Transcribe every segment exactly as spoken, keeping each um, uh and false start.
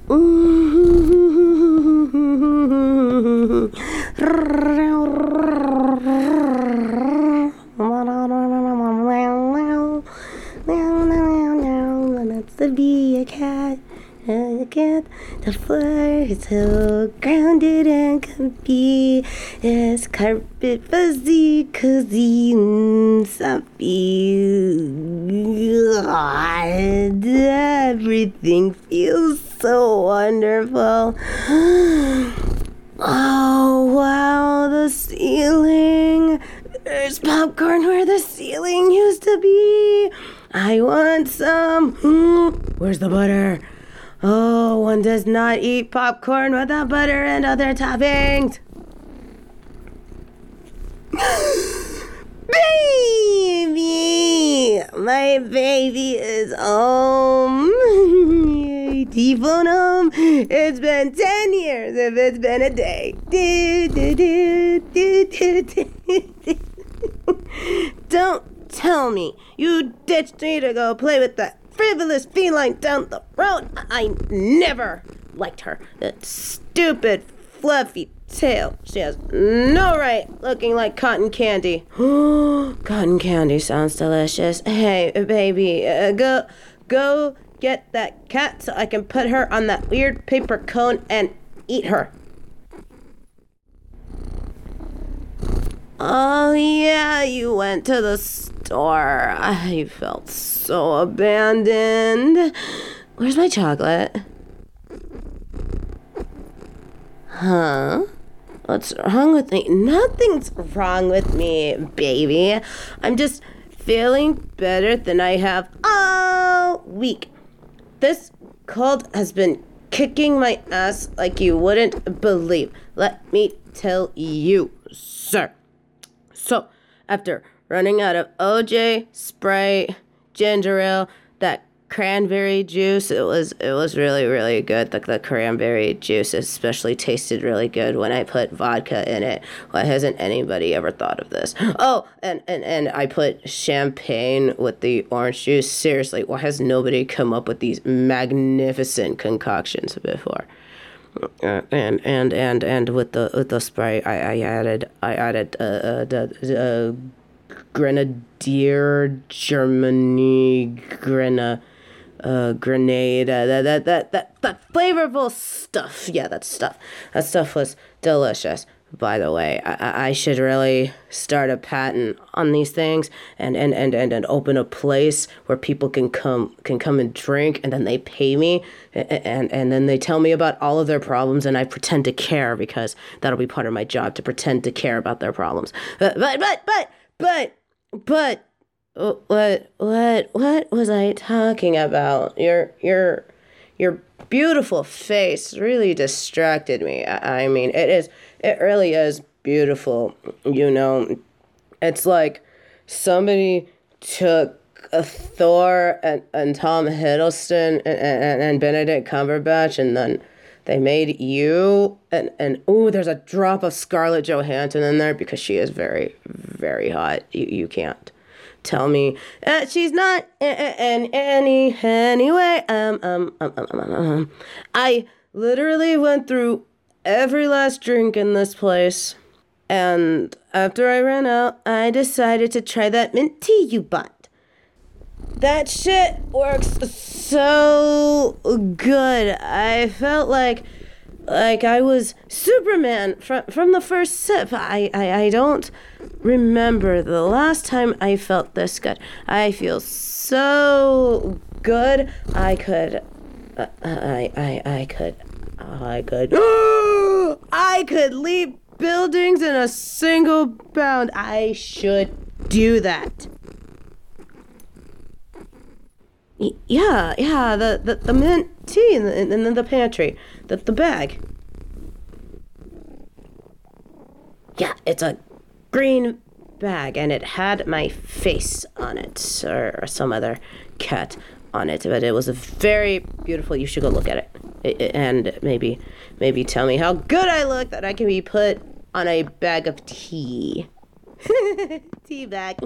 Wants to be a cat, a cat. The floor is so grounded and comfy. It's carpet fuzzy, cozy, and stuffy. God, everything feels so wonderful. Oh, wow, the ceiling. There's popcorn where the ceiling used to be. I want some. Where's the butter? Oh, one does not eat popcorn without butter and other toppings. Baby! My baby is home. T-phone home. It's been ten years if it's been a day. Don't tell me you ditched me to go play with that frivolous feline down the road. I never liked her. That stupid, fluffy tail. She has no right looking like cotton candy. Cotton candy sounds delicious. Hey, baby, uh, go, go get that cat so I can put her on that weird paper cone and eat her. Oh, yeah, you went to the store. I felt so abandoned. Where's my chocolate? Huh? What's wrong with me? Nothing's wrong with me, baby. I'm just feeling better than I have all week. This cold has been kicking my ass like you wouldn't believe. Let me tell you, sir. So, after running out of O J, Sprite, ginger ale, that cranberry juice, it was it was really, really good. The, the cranberry juice especially tasted really good when I put vodka in it. Why hasn't anybody ever thought of this? Oh, and, and, and I put champagne with the orange juice. Seriously, why has nobody come up with these magnificent concoctions before? Uh, and and and and with the with the Sprite, I, I added I added uh, uh the uh, Grenadier Germany Grena uh grenade uh, that that that that that flavorful stuff. Yeah, that stuff. That stuff was delicious. By the way, I, I should really start a patent on these things and, and, and, and, and open a place where people can come can come and drink, and then they pay me and, and, and then they tell me about all of their problems, and I pretend to care because that'll be part of my job, to pretend to care about their problems. But but but but but but what what what was I talking about? Your your your beautiful face really distracted me. I, I mean, it is. It really is beautiful, you know. It's like somebody took a Thor and, and Tom Hiddleston and, and, and Benedict Cumberbatch, and then they made you, and, and ooh, there's a drop of Scarlett Johansson in there because she is very, very hot. You, you can't tell me uh, she's not in any anyway. Um, um, um, um, um, um. I literally went through every last drink in this place, and after I ran out, I decided to try that mint tea you bought. That shit works so good. I felt like like I was Superman from from the first sip. I, I, I don't remember the last time I felt this good. I feel so good. I could uh, I I I could I could I could leap buildings in a single bound. I should do that. Y- yeah, yeah, the, the, the mint tea in the, in the pantry. The, the bag. Yeah, it's a green bag, and it had my face on it, or, or some other cat on it, but it was a very beautiful. You should go look at it. And maybe maybe tell me how good I look that I can be put on a bag of tea. Tea bag.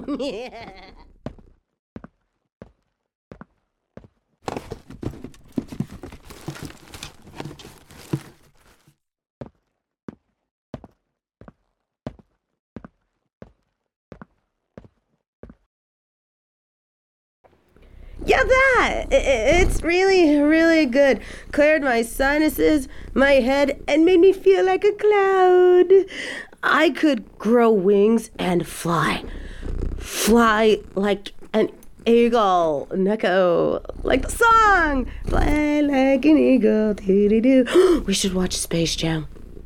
Yeah, that! I- I- It's really, really good. Cleared my sinuses, my head, and made me feel like a cloud. I could grow wings and fly. Fly like an eagle. Neko. Like the song. Fly like an eagle. Doo-doo-doo. We should watch Space Jam.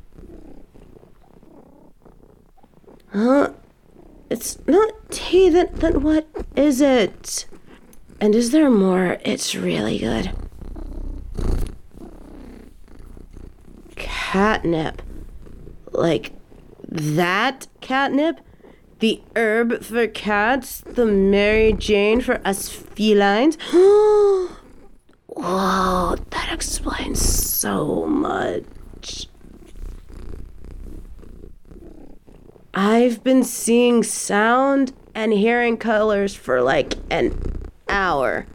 Huh? It's not tea, then, then what is it? And is there more? It's really good. Catnip. Like that catnip? The herb for cats? The Mary Jane for us felines? Whoa, that explains so much. I've been seeing sound and hearing colors for like an hour.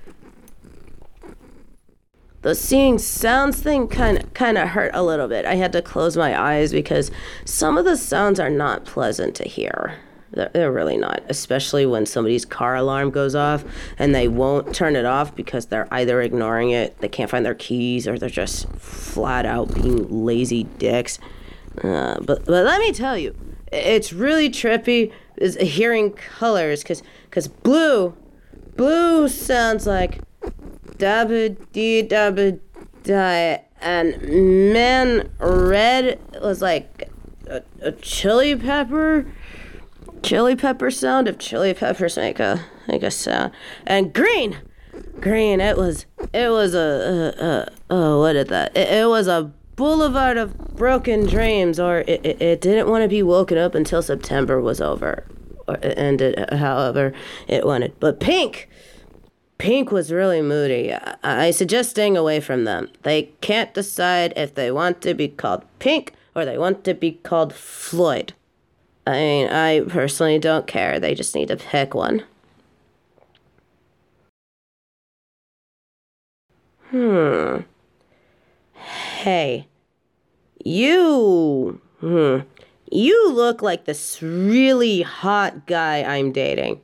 The seeing sounds thing kind of kind of hurt a little bit. I had to close my eyes because some of the sounds are not pleasant to hear. They're, they're really not, especially when somebody's car alarm goes off and they won't turn it off because they're either ignoring it, they can't find their keys, or they're just flat out being lazy dicks. Uh, but but let me tell you, it's really trippy is hearing colors, because because blue, blue sounds like dabba dee dabba die, and man, red was like a, a chili pepper, chili pepper sound if chili peppers make a make a sound, and green, green it was it was a, a, a oh what is that? It, it was a boulevard of broken dreams, or it, it, it didn't want to be woken up until September was over, or it ended however it wanted. But pink, pink was really moody. I, I suggest staying away from them. They can't decide if they want to be called Pink or they want to be called Floyd. I mean, I personally don't care. They just need to pick one. Hmm. Hey, you, hmm, you look like this really hot guy I'm dating.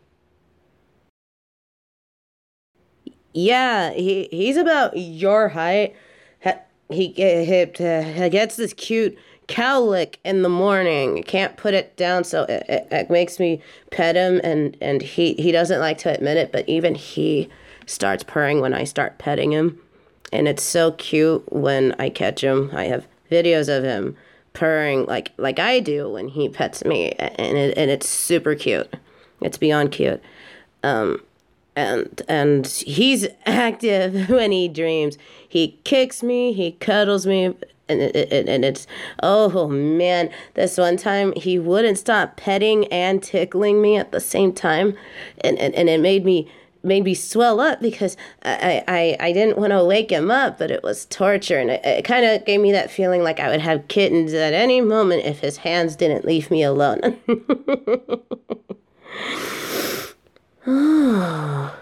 Yeah, he he's about your height. Ha- He, he, he uh, gets this cute cow lick in the morning. Can't put it down, so it, it, it makes me pet him, and, and he, he doesn't like to admit it, but even he starts purring when I start petting him. And it's so cute when I catch him. I have videos of him purring like like I do when he pets me, and it, and it's super cute. It's beyond cute. Um, and and he's active when he dreams. He kicks me, he cuddles me, and it, it, and it's oh man. This one time he wouldn't stop petting and tickling me at the same time, and and, and it made me made me swell up because I I, I didn't want to wake him up, but it was torture, and it, it kind of gave me that feeling like I would have kittens at any moment if his hands didn't leave me alone. Oh.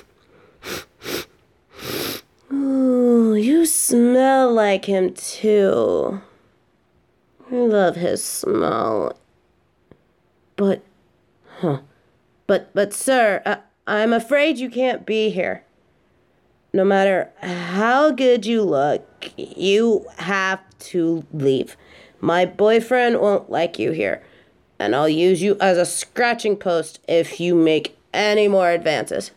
Ooh, you smell like him too. I love his smell. But, huh. But, but, sir, I, I'm afraid you can't be here. No matter how good you look, you have to leave. My boyfriend won't like you here, and I'll use you as a scratching post if you make any more advances.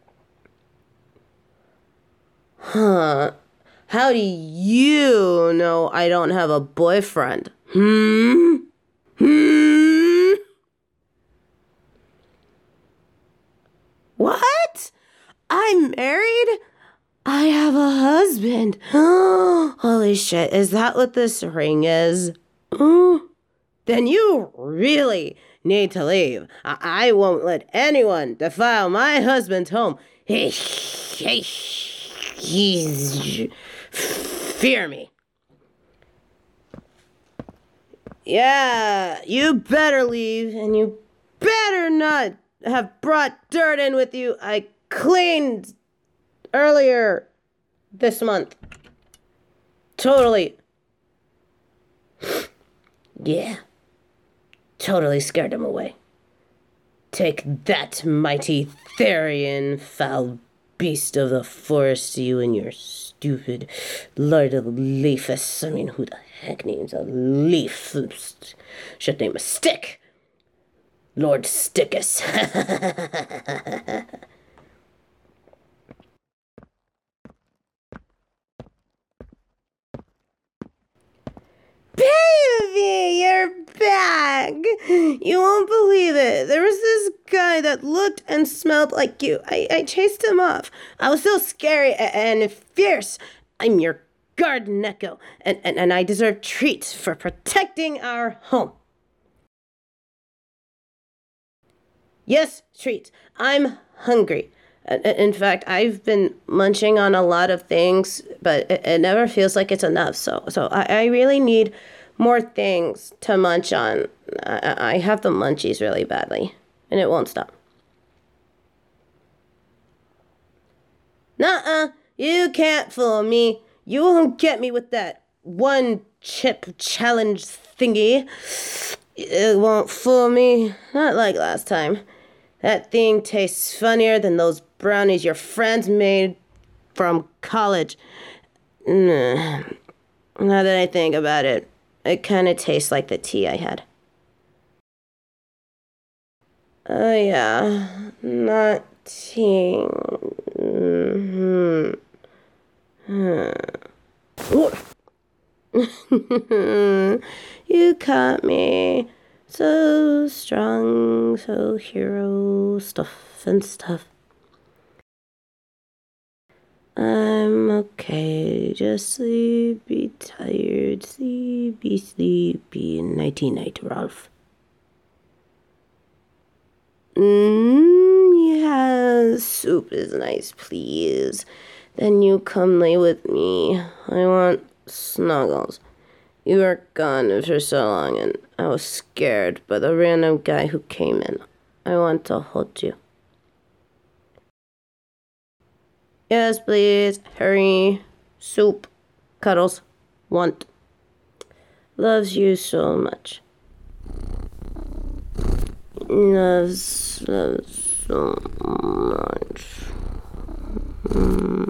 Huh. How do you know I don't have a boyfriend? Hmm? Hmm? What? I'm married? I have a husband. Holy shit, is that what this ring is? Then you really need to leave. I, I won't let anyone defile my husband's home. He's fear me. Yeah, you better leave, and you better not have brought dirt in with you. I cleaned earlier this month. Totally. Yeah. Totally scared him away. Take that, mighty Therian, foul beast of the forest, you and your stupid Lord Leafus. I mean, who the heck names a leaf? Should name a stick. Lord Stickus. Baby, you're back. You won't believe it. There was this guy that looked and smelled like you. I, I chased him off. I was so scary and fierce. I'm your garden echo, and, and, and I deserve treats for protecting our home. Yes, treats. I'm hungry. In fact, I've been munching on a lot of things, but it, it never feels like it's enough. So, so I, I really need more things to munch on. I, I have the munchies really badly, and it won't stop. Nuh-uh, you can't fool me. You won't get me with that one chip challenge thingy. It won't fool me. Not like last time. That thing tastes funnier than those brownies your friends made from college. Now that I think about it, it kind of tastes like the tea I had. Oh, yeah. Not tea. Mm-hmm. You caught me. So strong, so hero stuff and stuff. I'm okay, just sleepy, tired, sleepy, sleepy, nighty night, Ralph. Mmm, yeah, soup is nice, please. Then you come lay with me. I want snuggles. You were gone for so long, and I was scared by the random guy who came in. I want to hold you. Yes, please. Hurry. Soup. Cuddles. Want. Loves you so much. Loves, loves so much. Mm.